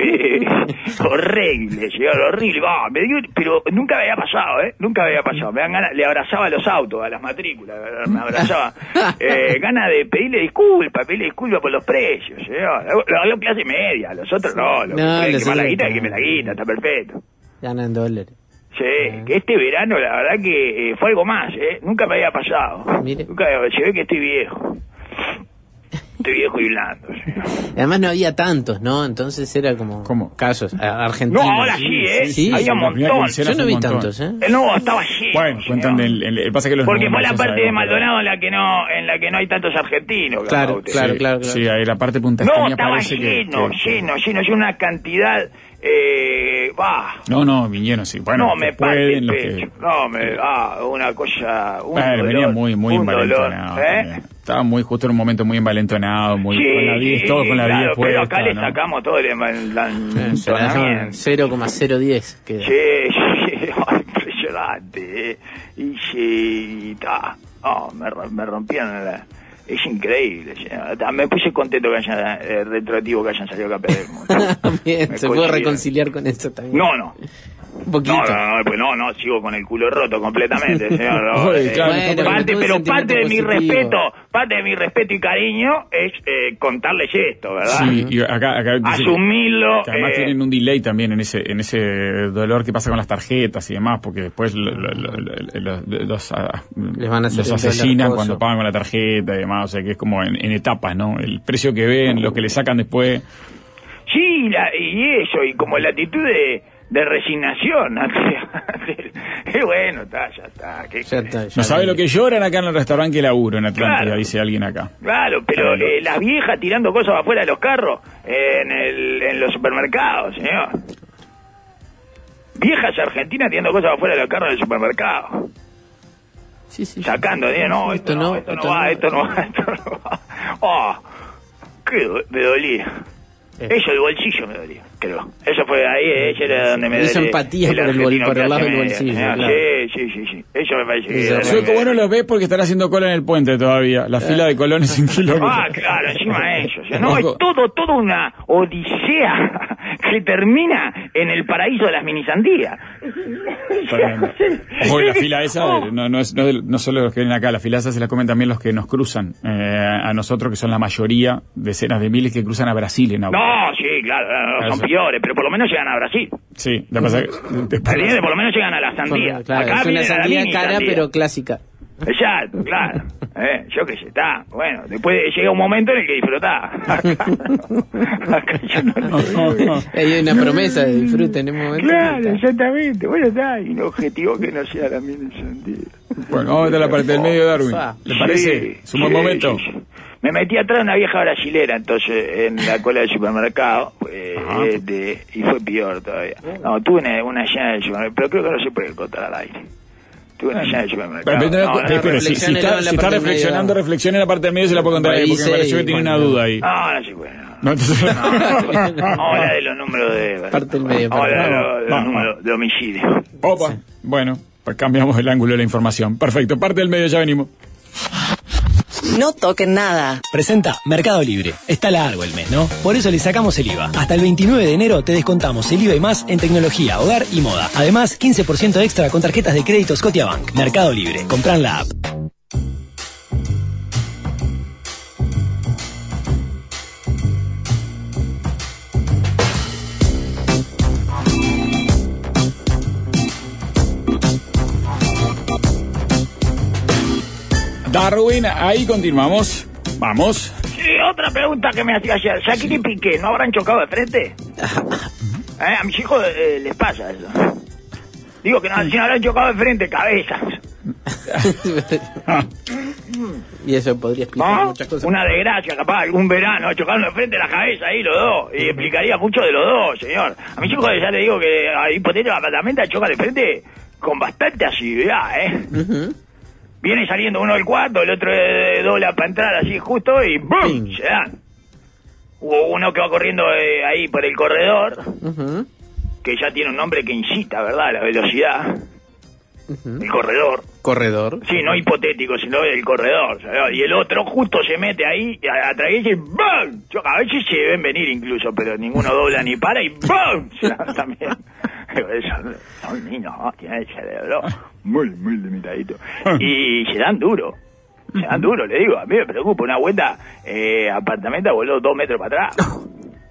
horrible, llegaron horrible. Oh, me dio, pero nunca me había pasado, ¿eh? Nunca me había pasado. Me dan ganas, le abrazaba a los autos, a las matrículas, me abrazaba. Eh, ganas de pedirle disculpas, pedirle disculpas por los precios. ¿eh? Lo hago clase media, los otros no. Los no, que los quemar la guita, que me la guita, está perfecto. Ganan dólares. Sí, ah. que este verano la verdad que eh, fue algo más, ¿eh? Nunca me había pasado. Mire. Nunca se ve que estoy viejo. Estoy viejo y blando, sí. Además no había tantos, ¿no? Entonces era como ¿Cómo? casos argentinos. No, ahora sí, ¿eh? Sí, sí, había un montón. Yo no vi tantos, ¿eh? No, estaba lleno. Bueno, cuentan del... El, el, pasa que los Porque fue la parte de Maldonado en la que no en la que no hay tantos argentinos. Claro, claro, sí, claro, claro. Sí, ahí la parte Punta No, España estaba parece lleno, que, que, lleno, lleno, lleno, una cantidad... Eh, bah. No, no, vinieron, sí. Bueno, no, me pueden, los pecho. que... No, me... Ah, una cosa... Un bueno, dolor, venía muy, muy ¿eh? envalentonado. También. Estaba muy justo en un momento muy envalentonado, muy sí, con la diez, todo con la claro, diez puesta. Pero acá le ¿no? sacamos todo el envalentonamiento. cero coma cero diez queda. Sí, sí, impresionante. Eh. Y sí, ta. Oh, me, me rompieron la... Es increíble. Me puse contento que hayan eh, retroactivo que hayan salido campeón del mundo. Bien, se puede reconciliar con eso también. No, no. Un poquito. No, no, no, pues no, no, sigo con el culo roto completamente, señor. No, Oye, eh, claro, bueno, parte, pero parte de mi respeto, parte de mi respeto y cariño es eh, contarles esto, ¿verdad? Sí, y acá, acá asumirlo. Que además eh, tienen un delay también en ese en ese dolor que pasa con las tarjetas y demás, porque después lo, lo, lo, lo, lo, los, a, Les van a hacer los asesinan cuando pagan con la tarjeta y demás, o sea que es como en, en etapas, ¿no? El precio que ven, lo que le sacan después. Sí, la, y eso, y como la actitud de... de resignación. Qué bueno, está, ya está. ¿Qué ya está ya no sabe lo que lloran acá en el restaurante que laburo en Atlántida, claro. Dice alguien acá. Claro, pero eh, las viejas tirando cosas afuera de los carros eh, en, el, en los supermercados, señor. Viejas argentinas tirando cosas afuera de los carros del supermercado. Sí, sí. Sacando, sí. no, esto, esto no, esto no va, esto no va, esto no va. Oh, qué do- me dolía. Eso, el bolsillo me dolía, creo. Eso fue ahí, ese era donde me dolía. Esa empatía por el, bol, por el lado del bolsillo. Media, claro. Sí, sí, sí, sí. Eso me parece que... Eso, Sueco, vos no lo ves porque están haciendo cola en el puente todavía. La fila de colones sin kilómetros. Ah, claro, encima eso. O sea, no, es todo, todo una odisea que termina en el paraíso de las minisandías. Ojo, la fila esa oh. no, no es no, no solo los que vienen acá, la fila esa se la comen también los que nos cruzan. Eh, a nosotros, que son la mayoría, decenas de miles que cruzan a Brasil en auto. No, sí, claro, no, son peores, pero por lo menos llegan a Brasil. Sí, la pasa que después... Por lo menos llegan a la sandía. Claro, acá es una sandía cara, sandía. pero clásica. Exacto, claro. Eh, yo qué sé, está. Bueno, después llega un momento en el que disfrutá. Acá, acá yo no Hay una promesa de disfrute en un momento. Claro, exactamente. Bueno, está. Hay un objetivo que no sea la misma sentido. Bueno, vamos a ver la parte del medio de Darwin. ¿Le parece? Sí, es un buen sí, momento. Sí, sí. Me metí atrás de una vieja brasilera, entonces, en la cola del supermercado, eh, este, y fue peor todavía. No, tuve una, una llena del supermercado, pero creo que no se puede contar al aire. Tuve una llena del supermercado. Pero, pero, no, no, pero, no, si, si está, si está reflexionando, reflexione en la parte del medio, se la puedo contar ahí, porque me pareció que tiene una duda ahí. No, no se puede. No, no, entonces... no, ahora de los números de... Parte del medio. Ahora de, los, de los números de homicidio. Opa, sí. Bueno, pues cambiamos el ángulo de la información. Perfecto, parte del medio, ya venimos. No toquen nada. Presenta Mercado Libre. Está largo el mes, ¿no? Por eso le sacamos el I V A. Hasta el veintinueve de enero te descontamos el I V A y más en tecnología, hogar y moda. Además, quince por ciento extra con tarjetas de crédito Scotiabank. Mercado Libre. Compran la app. Darwin, ahí continuamos. Vamos. Sí, otra pregunta que me hacía ayer. Shakira y Piqué, ¿no habrán chocado de frente? ¿Eh? A mis hijos eh, les pasa eso. Digo que no, si no habrán chocado de frente, cabezas. Y eso podría explicar ¿No? muchas cosas. Una desgracia, capaz, algún verano, chocaron de frente la cabeza ahí los dos. Y explicaría mucho de los dos, señor. A mis hijos ya le digo que a hipotético apartamento chocan de frente con bastante asiduidad, ¿eh? Uh-huh. Viene saliendo uno del cuarto, el otro de dobla para entrar así justo y ¡bum! Ping. Se dan. Hubo uno que va corriendo eh, ahí por el corredor, Uh-huh. que ya tiene un nombre que incita, ¿verdad? La velocidad. Uh-huh. El corredor. Corredor. Sí, no hipotético, sino el corredor. ¿sabes? Y el otro justo se mete ahí, a- atraviesa y ¡bum! Choca. A veces se deben venir incluso, pero ninguno dobla ni para y ¡bum! Se dan también. Son, son niños, ¿no? Tienen el cerebro muy, muy limitadito. Y se dan duro. Se dan duro, le digo. A mí me preocupa. Una vuelta, eh, apartamento voló dos metros para atrás.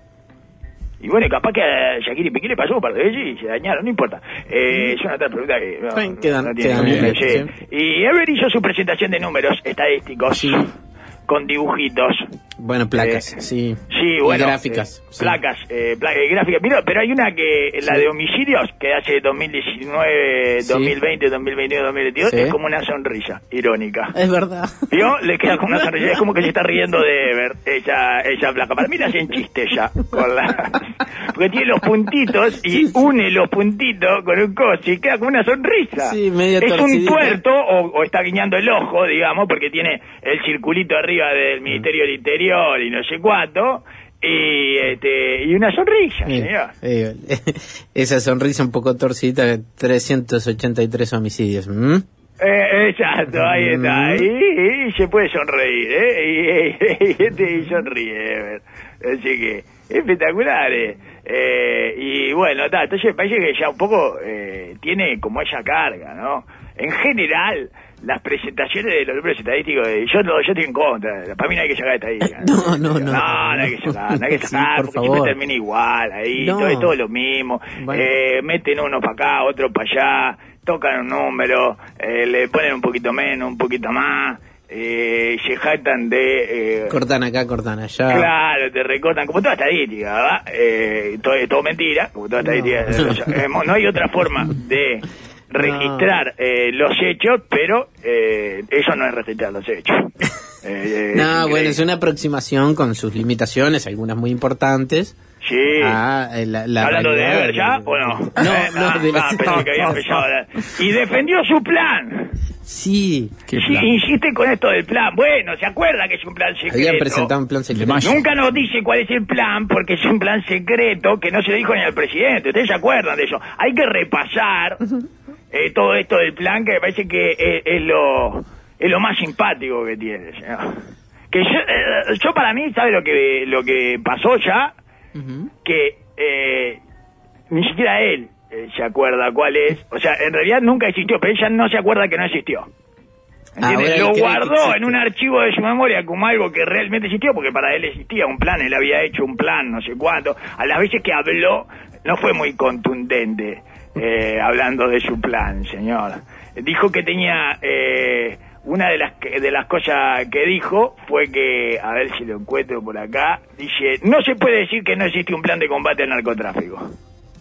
Y bueno, capaz que a Shakira y Piqué le pasó un par de veces y se dañaron, no importa. Eh, es una otra pregunta que no, Sí, quedan- no tiene quedan que ver, bien, sí. Y Ever hizo su presentación de números estadísticos Sí. con dibujitos. Bueno, placas, Eh, sí. Sí, Y bueno. gráficas. eh, sí. Placas, eh, pla- eh, gráficas. Mira, pero hay una que, la Sí. de homicidios, que hace dos mil diecinueve, Sí. dos mil veinte, dos mil veintiuno, dos mil veintidós, Sí. es como una sonrisa irónica. Es verdad. ¿Vio? Le queda como una sonrisa, es como que se está riendo de ver esa, esa placa. Para mí la hacen chiste ya, con la... porque tiene los puntitos y une los puntitos con un coso y queda como una sonrisa. Sí, medio es un torcidita. tuerto o, o está guiñando el ojo, digamos, porque tiene el circulito arriba del Ministerio del Interior y no sé cuánto, y este y una sonrisa, Bien. señor. Eh, esa sonrisa un poco torcida de trescientos ochenta y tres homicidios. ¿Mm? Eh, exacto, ahí está. Mm. Y, y se puede sonreír, ¿eh? Y, y, y, y sonríe, Ever. Así que, espectacular, ¿eh? Eh, y bueno, está, entonces parece que ya un poco eh, tiene como esa carga, ¿no? En general, las presentaciones de los números estadísticos, de, yo no, yo estoy en contra, para mí no hay que sacar estadísticas. No, no, no. No, no hay que sacar, no hay que Sí, sacar, por porque favor. siempre termina igual, ahí, No. todo es todo lo mismo. Bueno. Eh, meten uno para acá, otro para allá, tocan un número, eh, le ponen un poquito menos, un poquito más, eh, se jactan de... Eh, Cortan acá, cortan allá. Claro, te recortan, como toda estadística, ¿verdad? Eh, todo, todo mentira, como toda estadística. No. Eh, no hay otra forma de registrar eh, los hechos, pero eh, eso no es registrar los hechos. Eh, No, increíble. bueno, es una aproximación con sus limitaciones, algunas muy importantes. Sí. Ah, eh, la, la ¿Hablando de realidad Ever ya de- o no? No, Eh, no, ah, de la- ah, pensé que había empezado a hablar. Y defendió su plan. Sí, ¿Qué Sí, plan? insiste con esto del plan. Bueno, ¿se acuerda que es un plan secreto? habían presentado un plan secreto. De mayo. Nunca nos dice cuál es el plan porque es un plan secreto que no se le dijo ni al presidente. ¿Ustedes se acuerdan de eso? Hay que repasar eh, todo esto del plan que me parece que es, es lo es lo más simpático que tiene, señor. Que yo, eh, yo para mí, ¿sabe lo que lo que pasó ya? Ujú. Que eh, ni siquiera él eh, se acuerda cuál es. O sea, en realidad nunca existió, pero ella no se acuerda que no existió. ¿Entiendes? Ahora él Lo cree que guardó existe. en un archivo de su memoria como algo que realmente existió, porque para él existía un plan, él había hecho un plan, no sé cuánto. A las veces que habló, no fue muy contundente eh, hablando de su plan, señor. Dijo que tenía... Eh, una de las que- de las cosas que dijo fue que, a ver si lo encuentro por acá, dice, no se puede decir que no existe un plan de combate al narcotráfico,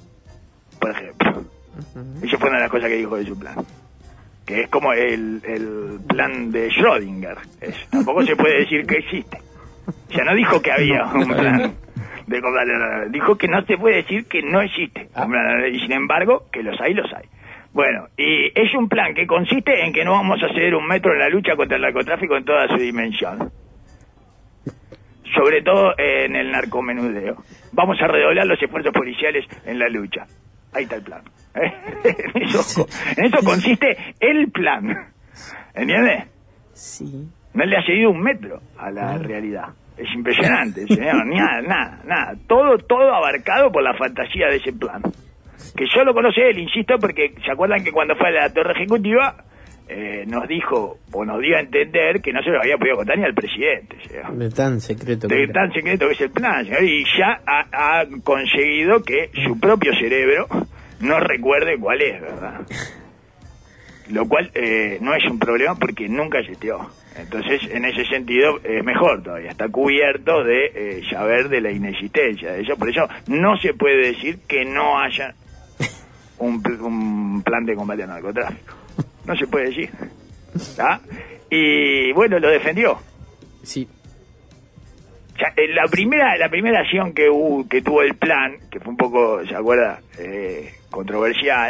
por ejemplo. Esa fue una de las cosas que dijo de su plan, que es como el, el plan de Schrödinger. Es, tampoco se puede decir que existe. O sea, no dijo que había un plan de combate al narcotráfico, dijo que no se puede decir que no existe un plan, y sin embargo, que los hay, los hay. Bueno, y es un plan que consiste en que no vamos a ceder un metro en la lucha contra el narcotráfico en toda su dimensión. Sobre todo en el narcomenudeo. Vamos a redoblar los esfuerzos policiales en la lucha. Ahí está el plan. ¿Eh? En, eso, en eso consiste el plan. ¿Entiendes? Sí. No le ha cedido un metro a la realidad. Es impresionante, señor. Nada, nada, nada. Todo, todo abarcado por la fantasía de ese plan. Que yo lo conoce él, insisto, porque se acuerdan que cuando fue a la torre ejecutiva eh, nos dijo, o nos dio a entender que no se lo había podido contar ni al presidente, señor. De tan secreto. De que era. tan secreto que es el plan, señor, y ya ha, ha conseguido que su propio cerebro no recuerde cuál es, ¿verdad? Lo cual eh, no es un problema porque nunca existió. Entonces, en ese sentido, es mejor todavía. Está cubierto de eh, saber de la inexistencia de eso. Por eso, no se puede decir que no haya un, un plan de combate al narcotráfico. No se puede decir. ¿Está? Y, bueno, lo defendió. Sí. O sea, la primera la primera acción que hubo, que tuvo el plan, que fue un poco, ¿se acuerda? Eh, controversial,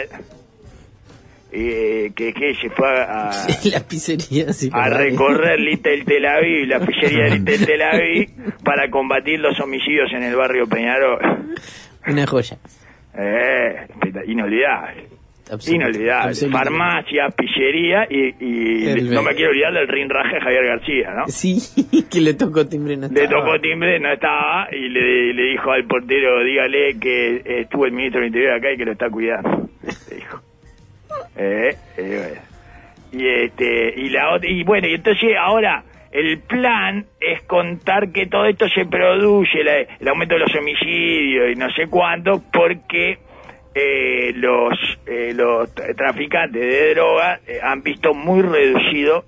eh, que, que se fue a, Sí, la pizzería, sí, a recorrer Little Tel Aviv, la pizzería de Little Tel Aviv, para combatir los homicidios en el barrio Peñarol. Una joya. Eh, inolvidable. Absoluto, Inolvidable. absoluto. Farmacia, pizzería y, y El- no me quiero olvidar del rinraje de Javier García, ¿no? Sí, que le tocó timbre, no Le estaba. tocó timbre, no estaba, y le, le dijo al portero, dígale que estuvo el ministro del Interior acá y que lo está cuidando. Le dijo. Eh, eh, bueno. Y este, y la otra, y bueno, y entonces ahora el plan es contar que todo esto se produce, la, el aumento de los homicidios y no sé cuánto, porque eh, los eh, los traficantes de droga eh, han visto muy reducido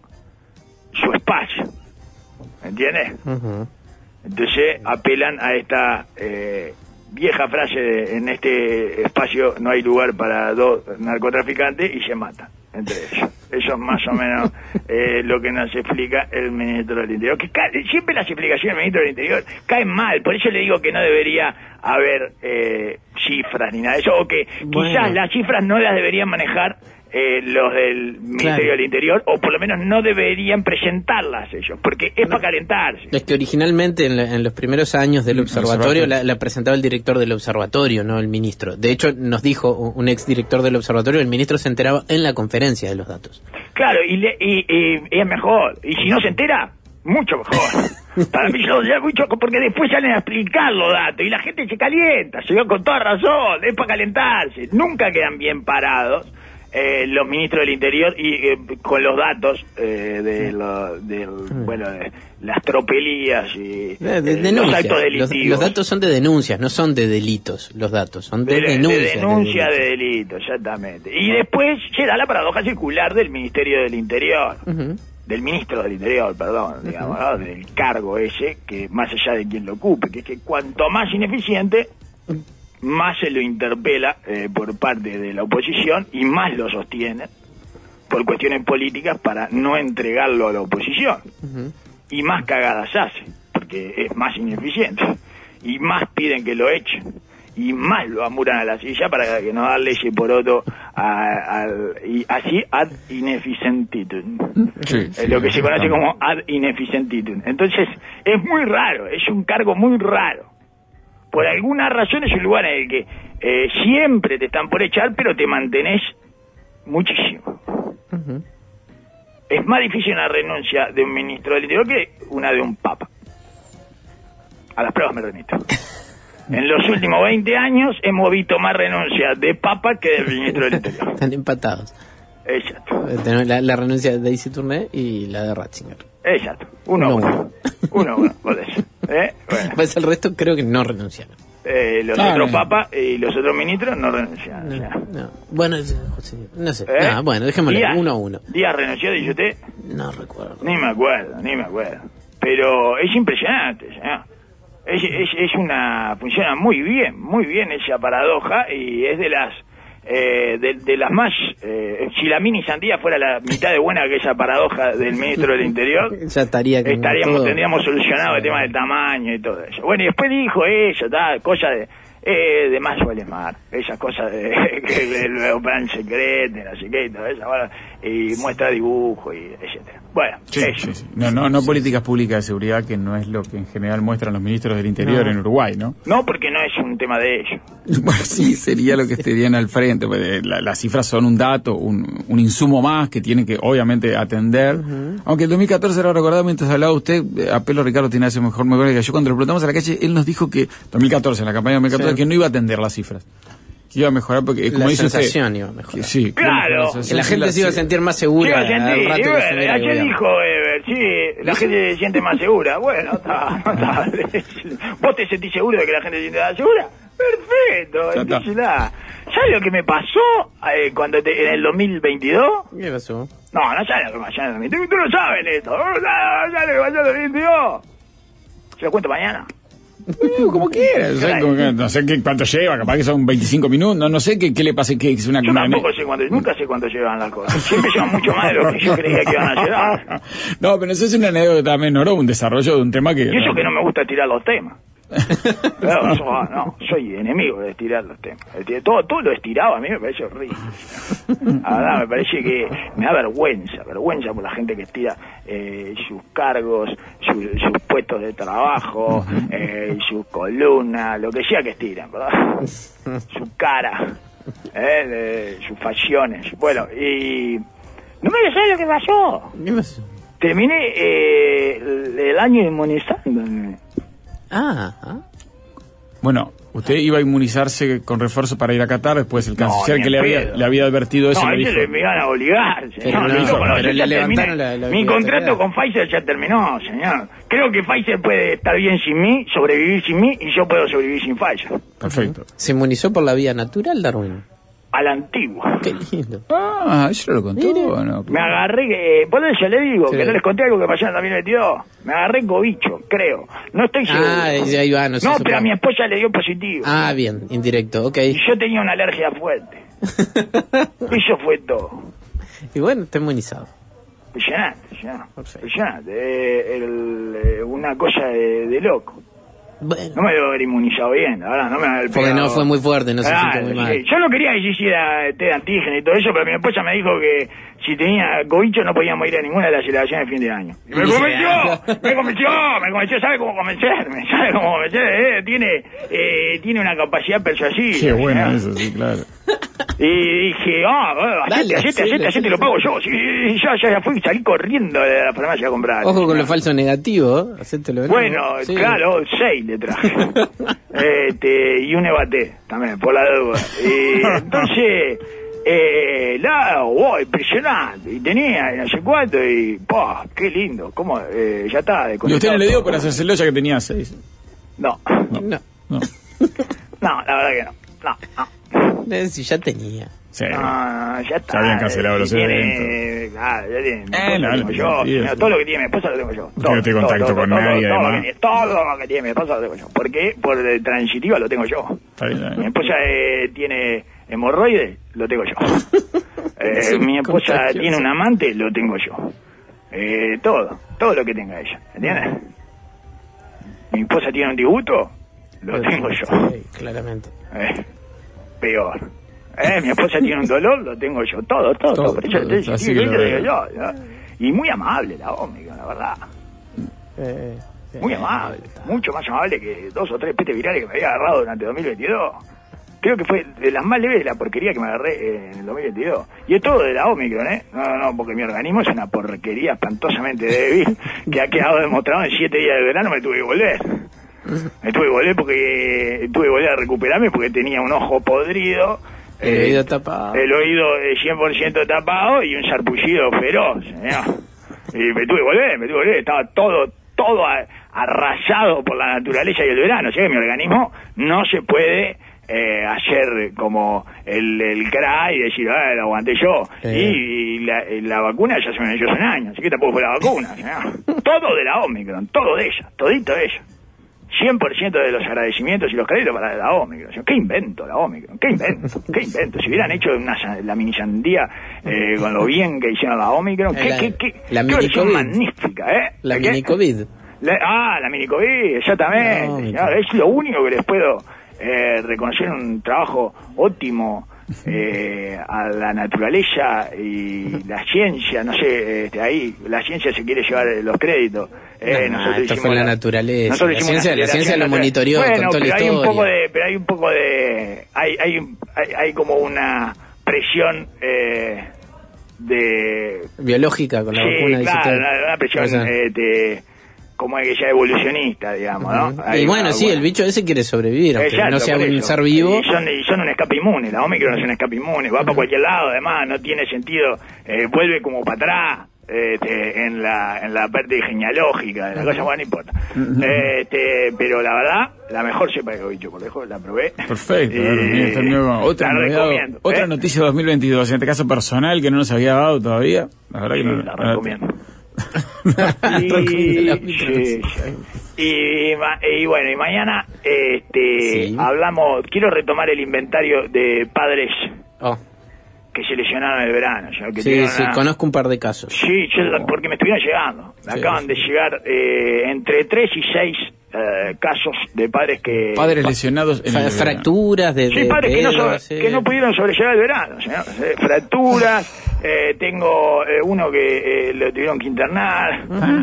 su espacio. ¿Me entiendes? Ujú. Entonces apelan a esta eh, vieja frase de, en este espacio no hay lugar para dos narcotraficantes y se matan entre ellos. Eso es más o menos eh, lo que nos explica el ministro del Interior. Que ca- siempre las explicaciones del ministro del Interior caen mal, por eso le digo que no debería haber eh, cifras ni nada de eso, o que Bueno. quizás las cifras no las deberían manejar eh, los del Ministerio Claro. del Interior, o por lo menos no deberían presentarlas ellos, porque es para calentarse. Es que originalmente en, la- en los primeros años del Mm, observatorio observatorio. la, la presentaba el director del observatorio, no el ministro. De hecho, nos dijo un ex director del observatorio, el ministro se enteraba en la conferencia de los datos. Claro, y, le, y, y es mejor. Y si no se entera, mucho mejor. Para mí, yo, ya mucho, porque después salen a explicar los datos y la gente se calienta, se dio con toda razón, es para calentarse. Nunca quedan bien parados eh, los ministros del Interior y eh, con los datos eh, de, lo, del, bueno, de las tropelías y Eh, de- eh, los denuncias. actos Los, delictivos. los datos son de denuncias, no son de delitos. Los datos son de, de, de denuncias. denuncia de de delitos. delito, exactamente. Y después se da la paradoja circular del Ministerio del Interior. Ujú. Del ministro del Interior, perdón, digamos, ¿no? Del cargo ese, que más allá de quien lo ocupe, que es que cuanto más ineficiente, más se lo interpela eh, por parte de la oposición y más lo sostiene por cuestiones políticas para no entregarlo a la oposición. Ujú. Y más cagadas hace, porque es más ineficiente. Y más piden que lo echen. Y más lo amuran a la silla para que no darle ese poroto a, al- y así ad inefficientitum. Sí, Es sí, lo que se conoce exactamente. como ad inefficientitum. Entonces, es muy raro, es un cargo muy raro. Por alguna razón es un lugar en el que eh, siempre te están por echar, pero te mantenés muchísimo. Ujú. Es más difícil una renuncia de un ministro del Interior que una de un papa. A las pruebas me remito. En los últimos veinte años hemos visto más renuncias de papa que del ministro del Interior. Están empatados. Exacto, Eh, Tenemos la, la renuncia de Daisy Tourné y la de Ratzinger. exacto. Uno a Uno a uno. uno. Uno a uno, por eso. ¿Eh? Bueno, Pues el resto creo que no renunciaron. eh, los Claro. otros papas y los otros ministros no renunciaron. o sea. No. Bueno, es- José, no sé. ¿Eh? No, bueno, dejémoslo Díaz. uno a uno. Díaz renunció, dice usted. No recuerdo. Ni me acuerdo, ni me acuerdo. Pero es impresionante, señor. Es, es, es una... Funciona muy bien, muy bien esa paradoja y es de las... Eh, de, de las más... Eh, si la mini sandía fuera la mitad de buena que esa paradoja del ministro del Interior, Ya estaría con estaríamos todo. tendríamos solucionado el tema del tamaño y todo eso. Bueno, y después dijo eso, tal, cosa de... Eh, de más suele mar, esas cosas de que el, el plan secreto, no sé qué, y todo eso, bueno, y muestra dibujo y etcétera. Bueno, Sí, eso. sí, sí. No, no, no políticas públicas de seguridad, que no es lo que en general muestran los ministros del Interior No. en Uruguay, ¿no? No, porque no es un tema de ellos. Bueno, sí, sería lo que estarían al frente. Pues, eh, la- las cifras son un dato, un, un insumo más que tiene que, obviamente, atender. Aunque el dos mil catorce, lo recordaba mientras hablaba usted, eh, a pelo Ricardo tiene ese mejor memoria que yo, cuando lo preguntamos a la calle, él nos dijo que, dos mil catorce, en la campaña de dos mil catorce, Sí. que no iba a atender las cifras. Que iba a mejorar porque, eh, como La dice usted... sensación iba a mejorar. que sí, Claro. iba a mejorar Que sensación, la gente sí, se iba a sí. sentir más Sí, segura lo sentí, al rato y que bueno, asumiera el ayer gobierno. dijo Ever, sí, la gente se siente más segura. Bueno, está, no está. ¿Vos te sentís seguro de que la gente se siente más segura? Perfecto, Ya está. entonces nada. ¿Sabes lo que me pasó eh, cuando te- en el dos mil veintidós? ¿Qué pasó? No, no sabes lo que pasó en el dos mil veintidós. Tú no sabes esto. No sabes lo que pasó en el dos mil veintidós. ¿Se lo cuento mañana? No, como quieras. O sea, como que, no sé qué, cuánto lleva, capaz que son veinticinco minutos. No, no sé qué, qué le pasa, que es una... Yo una tampoco sé cuánto, nunca sé cuánto llevan las cosas. Siempre llevan mucho más de lo que yo creía que iban a llevar. No, pero eso es una anécdota menor o un desarrollo de un tema que... Y eso que no me gusta tirar los temas. No, so, no, soy enemigo de estirar los temas. Todo, todo lo estirado a mí me parece horrible. La verdad, me parece que me da vergüenza, vergüenza por la gente que estira eh, sus cargos, su, sus puestos de trabajo, eh, su columna, lo que sea que estiran, ¿verdad? Su cara, eh, de, sus facciones. Bueno, y no me sé lo que pasó. ¿Qué pasó? Terminé eh, el, el año inmunizándome. Ah, ah. Bueno, usted iba a inmunizarse con refuerzo para ir a Qatar, después el canciller No, que le había, pedo. le había advertido eso No, le ese dijo... le me iban a obligar, señor. Pero no, Le digo, pero yo le ya levantaron terminé. la- la Mi contrato obligatoriedad. con Pfizer ya terminó, señor. Creo que Pfizer puede estar bien sin mí, sobrevivir sin mí, y yo puedo sobrevivir sin Pfizer. Perfecto. Se inmunizó por la vía natural, Darwin. A la antigua. Qué lindo. Ah, eso lo contó, Mire. ¿no? Me agarré, eh, por eso le digo, Sí. que no les conté algo que pasó en el dos mil veintidós. Me agarré cobicho, creo. No estoy seguro. Ah, ahí va, no se No, supo. pero a mi esposa le dio positivo. Ah, bien, indirecto, ok. Y yo tenía una alergia fuerte. Eso fue todo. Y bueno, está inmunizado. Impresionante, impresionante. Perfecto. Impresionante. Eh, el, eh, una cosa de, de loco. Bueno, No me debo haber inmunizado bien, la verdad, no me haber porque pegado. no fue muy fuerte, no se Claro, sintió muy sí. mal. Yo no quería que se hiciera test de antígeno y todo eso, pero mi esposa me dijo que si tenía cobicho no podíamos ir a ninguna de las celebraciones de fin de año. Y me Sí. convenció, me convenció, me convenció, ¿sabe cómo convencerme? ¿Sabe cómo convencer? Eh, tiene, eh, tiene una capacidad persuasiva. Qué bueno ¿no? eso, sí, claro. Y dije, ah, bueno, Dale, hacete, hacete, hacele, hacete, hacete, lo pago yo. Sí, y ya, ya, ya fui y salí corriendo de la farmacia a comprar. Ojo con lo falso negativo, ¿eh? Hacételo de nuevo. Bueno, Sí. claro, seis le traje. este, y un Evaté también, por la duda. Y entonces, eh, la, wow, impresionante. Y tenía, y no sé cuánto, y, ¡pah! ¡Qué lindo! ¿Cómo? Eh, ya está. Y usted no le dio por hacérselo ya que tenía seis. No, No, No. no, la verdad que no. No, no. eh, si ya tenía. Sí. No, no, ya está. Se habían cancelado los Tiene- eventos. Claro, ya tiene. Mi Eh, esposa no, lo no tengo yo. tiene Mira, sentido. todo lo que tiene mi esposa lo tengo yo. Usted no tiene contacto con nadie, todo, además. Lo que tiene, todo lo que tiene mi esposa lo tengo yo. ¿Por qué? Por eh, transitiva lo tengo yo. Está bien, está Mi bien. esposa eh, tiene hemorroides, lo tengo yo. Eh, Es mi esposa contagioso. tiene un amante, lo tengo yo. Eh, todo, todo lo que tenga ella. ¿Entiendes? Mi esposa tiene un disgusto, lo tengo yo. Sí, claramente. Eh, peor. Eh, mi esposa tiene un dolor, lo tengo yo. Todo, todo, todo. Todo, Por eso todo, te- así sí, que lo lo digo veo. yo, ¿no? Y muy amable la Omicron, la verdad. Eh, Muy amable. Mucho más amable que dos o tres pestes virales que me había agarrado durante dos mil veintidós. Creo que fue de las más leves de la porquería que me agarré eh, en el dos mil veintidós. Y es todo de la Omicron, ¿eh? No, no, no, porque mi organismo es una porquería espantosamente débil que ha quedado demostrado en siete días de verano, me tuve que volver. Me tuve que volver porque tuve que volver a recuperarme porque tenía un ojo podrido. El eh, oído tapado. El oído eh, cien por ciento tapado y un sarpullido feroz, señor. Y me tuve que volver, me tuve que volver. Estaba todo, todo a- arrasado por la naturaleza y el verano. O sea que mi organismo no se puede eh, hacer como el, el cra y decir, ah, lo aguanté yo. Eh. Y, y la, y la vacuna ya se me venció hace un año, así que tampoco fue la vacuna, señor. Todo de la Omicron, todo de ella, todito de ella. cien por ciento de los agradecimientos y los créditos para la Omicron. ¿Qué invento la Omicron? ¿Qué invento? ¿Qué invento? Si hubieran hecho una, sa- la mini sandía eh, con lo bien que hicieron la Omicron, ¿qué, La- qué, qué, la qué mini versión COVID. magnífica, ¿eh? La ¿De qué? mini COVID. La- ah, la mini COVID, exactamente. No, mi señor. Es lo único que les puedo eh, reconocer un trabajo óptimo eh, a la naturaleza y la ciencia, no sé, este, ahí la ciencia se quiere llevar los créditos. Eh, No, nosotros esto hicimos fue la naturaleza. nosotros La hicimos ciencia- una la ciencia lo aceleración monitoreó, natural. contó la pero hay un historia. poco de, pero hay un poco de, hay, hay, hay, hay como una presión eh, de Biológica con la sí, vacuna. dice claro, usted. una, una presión O sea, eh, de- como es que ya evolucionista, digamos, ¿no? ujú. Hay Y bueno, una- sí, el bicho ese quiere sobrevivir, aunque Exacto, no sea por un eso. ser vivo. Y son, y son un escape inmune, la Omicron es un escape inmune, va para cualquier lado, además, no tiene sentido, eh, vuelve como para atrás, Este, en la en la parte genealógica de la cosa, bueno, no importa. Este, pero la verdad, la mejor cepa de cobicho, por lejos, la probé. Perfecto. Eh, bien, otra la novedad, recomiendo. otra ¿eh? noticia dos mil veintidós, en este caso personal, que no nos había dado todavía. La verdad Sí, que no, la no- recomiendo. y, sí, sí. Y, ma- y bueno, y mañana este, Sí. hablamos, quiero retomar el inventario de padres Oh, que se lesionaron en el verano. Ya, que sí, tuvieron sí, una- conozco un par de casos. Sí, yo- porque me estuvieron llegando. Me Sí, acaban sí. de llegar eh, entre tres y seis eh, casos de padres que... Padres lesionados en Fra- el verano. fracturas de, Sí, de padres que no, dedos, sobre- sí. que no pudieron sobrellevar el verano, señor. Eh, fracturas, eh, tengo eh, uno que eh, lo tuvieron que internar,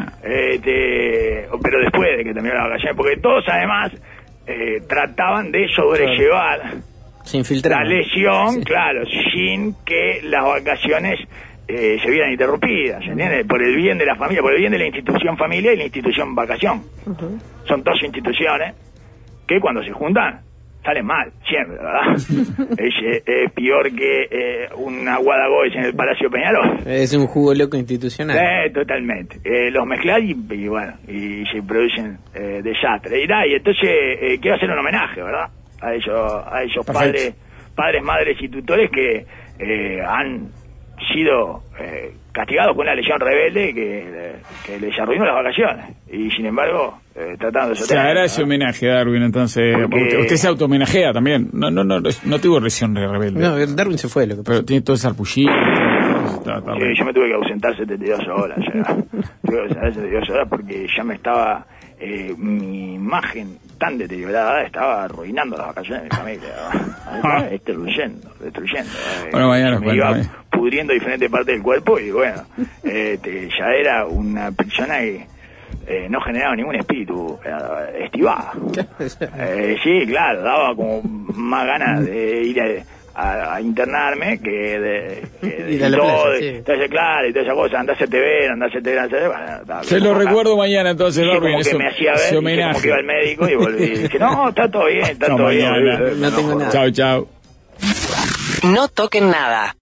este, pero después de que terminó la vacaciones, porque todos además eh, trataban de sobrellevar Se infiltraron. la lesión, Sí. claro, sin que las vacaciones eh, se vieran interrumpidas, ¿entiendes? Por el bien de la familia, por el bien de la institución familia y la institución vacación. Son dos instituciones que cuando se juntan salen mal, siempre, ¿verdad? es, eh, es peor que eh, una Guadagoes en el Palacio Peñarol. Es un jugo loco institucional. Eh, totalmente. Eh, los mezclas y, y bueno, y se producen eh, desastres. Y, nada, y entonces eh, quiero hacer un homenaje, ¿verdad? A ellos, a esos Perfecto. padres, padres, madres y tutores que eh, han sido eh, castigados con una lesión rebelde que, que les arruinó las vacaciones. Y sin embargo, eh, tratando de Se hará ese homenaje, Darwin, entonces. Porque- Usted, usted se auto-homenajea también. No, no, no, no tuvo lesión de rebelde. No, Darwin se fue, lo que pasó. Pero tiene todo ese arpullito. Está, está Sí, bien. yo me tuve que ausentar setenta y dos horas. Ya. Tuve que ausentar setenta y dos horas porque ya me estaba. Eh, mi imagen tan deteriorada estaba arruinando las vacaciones de mi familia. Estaba destruyendo, destruyendo. Eh, Bueno, mañana me iba cuéntame. pudriendo diferentes partes del cuerpo y bueno, este, ya era una persona que eh, no generaba ningún espíritu, eh, estivaba. Eh, sí, claro, daba como más ganas de ir a, a, a internarme que de, que de Ir a la todo, playa, sí. entonces claro, y toda esa cosa, andá a hacerte ver, andá a hacerte ver, andá a hacerte ver, bueno, estaba- Se lo como- recuerdo mañana entonces, Sí, Darwin. como que eso- me hacía ver, ese y como homenaje. que iba al médico y volví y dije, no, está todo bien, está Hasta todo mañana. bien. No tengo nada. Chao, chao. No toquen nada.